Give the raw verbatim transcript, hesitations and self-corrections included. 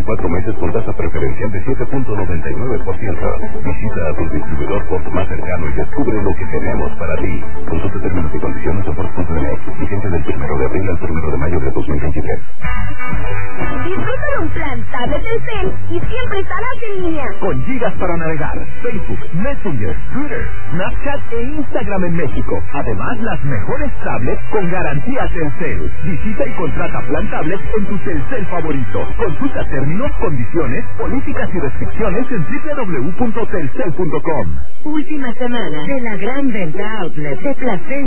veinticuatro meses con tasa preferencial de siete punto noventa y nueve por ciento. Visita a tu distribuidor Ford más cercano y descubre lo que tenemos para ti. Consulta términos y condiciones en Ford punto M X. Vigente del primero de abril al primero de mayo de dos mil veintitrés. Disfruta de un plan tablet Telcel y siempre estarás en línea. Con gigas para navegar, Facebook, Messenger, Twitter, Snapchat e Instagram en México. Además, las mejores tablets con garantía Telcel. Visita y contrata plan tablet en tu Telcel favorito. Consulta términos, condiciones, políticas y restricciones en doble u doble u doble u punto telcel punto com. Última semana de la gran venta outlet de Placer